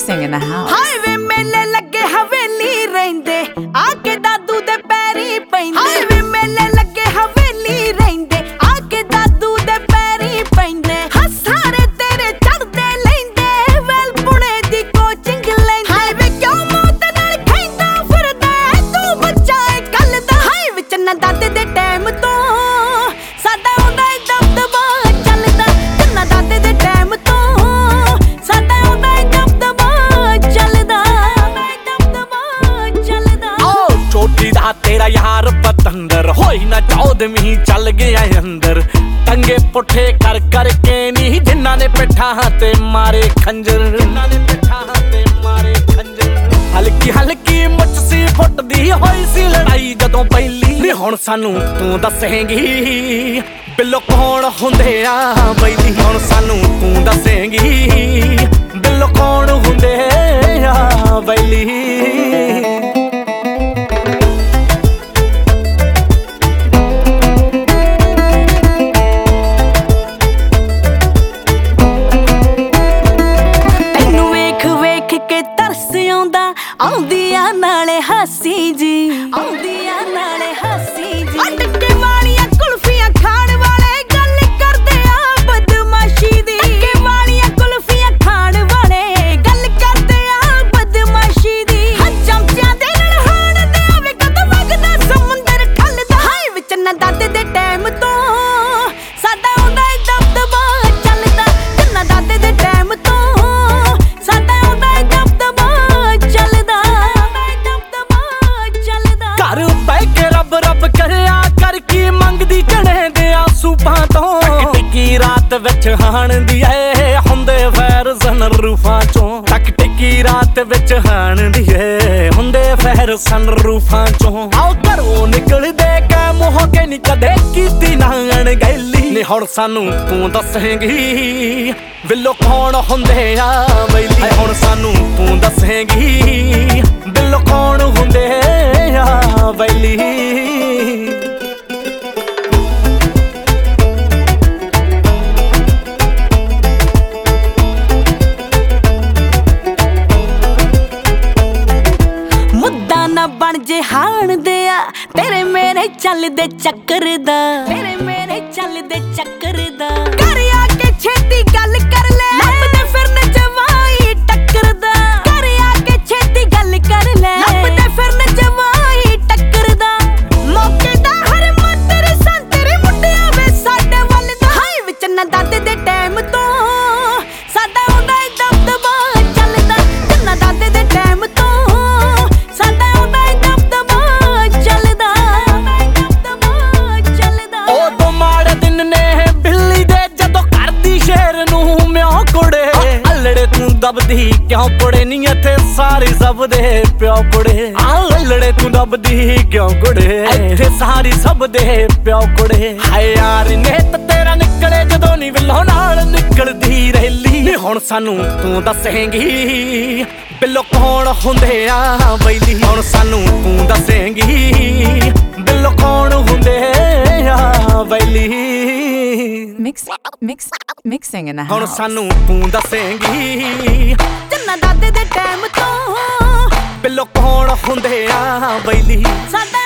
mixing in the house. Highway ਮੇਲੇ ਲੱਗੇ ਹਵੇਲੀ ਰਹਿੰਦੇ ਆ ਕੇ ਦਾਦੂ ਦੇ ਪੈਰੀ ਪੈਂਦੇ ਹਾਈਵੇ ਮੇਲੇ ਲੱਗੇ ਹਵੇਲੀ ਰਹਿੰਦੇ ਆ ਕੇ ਦਾਦੂ ਦੇ ਪੈਰੀ ਪੈਂਦੇ ਹਸਾਰੇ ਤੇਰੇ ਚੜਦੇ ਲੈਂਦੇ ਵੈਲ ਪੁਣੇ ਦੀ ਕੋਚਿੰਗ ਲੈਂਦੇ ਹਾਈਵੇ ਕਿਉਂ ਮੌਤ ਨਾਲ ਖੈਂਦਾ ਫਿਰਦਾ ਤੂੰ ਬੱਚਾ ਏ ਕੱਲ ਦਾ ਹਾਈਵੇ ਚ ਨਾ ਦਾਦੇ ਦੇ ਟਾਈਮ ਤੋਂ ਸਾਡਾ ਹੁੰਦਾ ਏ ਦਬਦਬਾ ਚੱਲਦਾ ਨਾ ਦਾਦੇ ਦੇ ਟਾਈਮ ਤੋਂ ਸਾਡਾ ਹੁੰਦਾ ਏ ਦਬਦਬਾ ਚੱਲਦਾ ਚੋਟੀ ਦਾ ਤੇਰਾ ਯਾਰ ਪਤੰਦਰ ਹੋਈ ਨਾ 14ਵੀਂ ਚੱਲ ਗਿਆ ਅੰਦਰ ਟੰਗੇ ਪੁੱਠੇ ਕਰ ਕਰਕੇ ਨੀ ਜਿਨ੍ਹਾਂ ਨੇ ਪਿੱਠਾਂ ਤੇ ਮਾਰੇ ਖੰਜਰ ਜਿਨ੍ਹਾਂ ਨੇ ਪਿੱਠਾਂ ਤੇ ਮਾਰੇ ਖੰਜਰ ਹਲਕੀ ਹਲਕੀ ਮੁੱਛ ਸੀ ਫੁੱਟਦੀ ਹੋਈ ਸੀ ਲੜਾਈ ਜਦੋਂ ਪਹਿਲੀ ਨੀ ਹੁਣ ਸਾਨੂੰ ਤੂੰ ਦੱਸੇਂਗੀ ਬਿੱਲੋ ਕੌਣ ਹੁੰਦੇ ਆ ਬੈਲੀ ਹੁਣ ਸਾਨੂੰ ਤੂੰ ਦੱਸੇਂਗੀ ਬਿੱਲੋ ਕੌਣ ਹੁੰਦੇ ਆ ਬੈਲੀ ਆਉਂਦੀਆਂ ਨਾਲੇ ਹਾਸੀ ਜੀ ਆਉਂਦੀਆਂ ਨਾਲੇ ਹਾਸੀ ਜੀ ਟੱਕੇ ਵਾਲੀਆਂ ਕੁਲਫੀਆਂ ਖਾਣ ਵਾਲੇ ਗੱਲ ਕਰਦੇ ਆ ਬਦਮਾਸ਼ੀ ਦੀ ਟੱਕੇ ਵਾਲੀਆਂ ਕੁਲਫੀਆਂ ਖਾਣ ਵਾਲੇ ਗੱਲ ਕਰਦੇ ਆ ਬਦਮਾਸ਼ੀ ਦੀ ਚਮਚਿਆਂ ਦੇ ਨਾਲ ਹਾਣ ਤੇ ਆਵੇ ਕਦ ਵਗਦਾ ਸਮੁੰਦਰ ਠੱਲਦਾ ਹਾਏ ਵਿੱਚ ਨਾ ਦਾਦੇ ਦੇ ਟਾਈਮ ਤੋਂ ਸਾਡਾ ਆਉਂਦਾ ਏ ਦਬਦਬਾ ਚੱਲਦਾ ਨਾ ਦਾਦੇ ਦੇ ਟਾਈਮ ਤੋਂ ਸਾਡਾ ਆਉਂਦਾ ਏ ਦਬਦਬਾ ਰੱਬ ਕਰਿਆ ਕਰ ਕੀ ਮੰਗਦੀ ਚੜੇ ਦੇ ਆਸੂਪਾਂ ਤੋਂ ਟਿੱਕੀ ਰਾਤ ਵਿੱਚ ਹਾਣਦੀ ਏ ਹੁੰਦੇ ਫੈਰ ਸਨਰੂਫਾਂ ਚੋਂ ਟਕ ਟਿੱਕੀ ਰਾਤ ਵਿੱਚ ਹਾਣਦੀ ਏ ਹੁੰਦੇ ਫੈਰ ਸਨਰੂਫਾਂ ਚੋਂ ਆਓ ਘਰੋਂ ਨਿਕਲਦੇ ਕੈ ਮੋਹ ਕੇ ਨੀ ਕਦੇ ਕੀਤੀ ਨਾ ਅਣਗਹਿਲੀ ਨੀ ਹੁਣ ਸਾਨੂੰ ਤੂੰ ਦੱਸੇਂਗੀ ਬਿੱਲੋ ਕੌਣ ਹੁੰਦੇ ਆ ਬੈਲੀ ਹੁਣ ਸਾਨੂੰ ਤੂੰ ਦੱਸੇਂਗੀ ਬਿੱਲੋ ਕੌਣ ਹੁੰਦੇ ਆ ਬੈਲੀ ਮੁੱਦਾ ਨਾ ਬਣ ਜੇ ਹਾਣਦੇ ਆ ਤੇਰੇ ਮੇਰੇ ਚੱਲਦੇ ਚੱਕਰ ਦਾ ਤੇਰੇ ਮੇਰੇ ਚੱਲਦੇ ਚੱਕਰ ਦਾ ਘਰ ਆ ਕੇ ਛੇਤੀ ਗੱਲ ਕਰ ਲੈ ਲੱਭਦੇ ਫਿਰਨ ਜਵਾਈ ਟੱਕਰਦਾ ਘਰ ਆ ਕੇ ਛੇਤੀ ਗੱਲ ਕਰ ਲੈ ਲੱਭਦੇ ਫਿਰਨ ਜਵਾਈ ਟੱਕਰਦਾ ਮੌਕੇ ਦਾ ਹਰ ਮੰਤਰ ਸੰਤਰੇ ਮੁੰਡਿਆ ਵੇ ਸਾਡੇ ਵੱਲ ਦਾ ਹਾਏ ਵਿੱਚ ਨਾ ਦਾਦੇ ਦੇ ਟਾਈਮ ਤੋਂ ਸਾਡਾ ਆਉਂਦਾ ਏ ਦਬਦਬਾ ਚੱਲਦਾ ਨਾ ਦਾਦੇ ਦੇ ਟਾਈਮ ਤੋਂ ਸਾਡਾ ਆਉਂਦਾ ਏ ਦਬਦਬਾ ਚੱਲਦਾ ਉਦੋਂ ਮਾੜੇ ਦਿਨ ਨੇ ਬਿੱਲੀ ਦੇ ਜਦੋਂ ਕਰਦੀ ਸ਼ੇਰ ਨੂੰ ਮਿਓ ਕੁੜੇ ਅਲੜੇ ਤੂੰ ਦਬਦੀ ਕਿਉਂ ਕੁੜੇ ਨੀ ਇੱਥੇ ਸਾਰੇ ਸਭ ਦੇ ਪਿਓ ਕੁੜੇ ਅਲੜੇ ਤੂੰ ਦਬਦੀ ਕਿਉਂ ਕੁੜੇ ਇੱਥੇ ਸਾਰੇ ਸਭ ਦੇ ਪਿਓ ਕੁੜੇ ਹਾਏ ਯਾਰ ਨੇ ਤੇਰਾ ਨਿਕਲੇ ਜਦੋਂ ਨੀ ਬਿੱਲੋ ਨਾਲ ਨਿਕਲਦੀ ਰੈਲੀ ਨੀ ਹੁਣ ਸਾਨੂੰ ਤੂੰ ਦੱਸੇਂਗੀ ਬਿੱਲੋ ਕੌਣ ਹੁੰਦੇ ਆ ਬੈਲੀ ਹੁਣ ਸਾਨੂੰ ਤੂੰ ਦੱਸੇਂਗੀ ਬਿੱਲੋ ਕੌਣ ਹੁੰਦੇ ਆ ਬੈਲੀ Mixing in the house. ਹੁਣ ਸਾਨੂੰ ਤੂੰ ਦੱਸੇਂਗੀ ਨਾ ਦਾਦੇ ਦੇ ਟਾਈਮ ਤੋਂ ਬਿੱਲੋ ਕੌਣ ਹੁੰਦੇ ਆ ਬੈਲੀ ਸਾਡਾ